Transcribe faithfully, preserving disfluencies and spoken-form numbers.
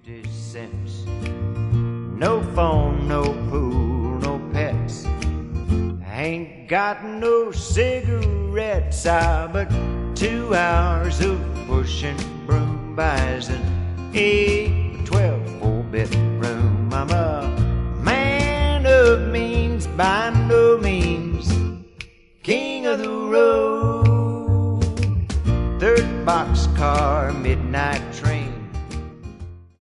fifty cents. No phone, no pool, no pets. Ain't got no cigarettes. Ah, but two hours of pushing broom buys an eight, twelve, four bedroom.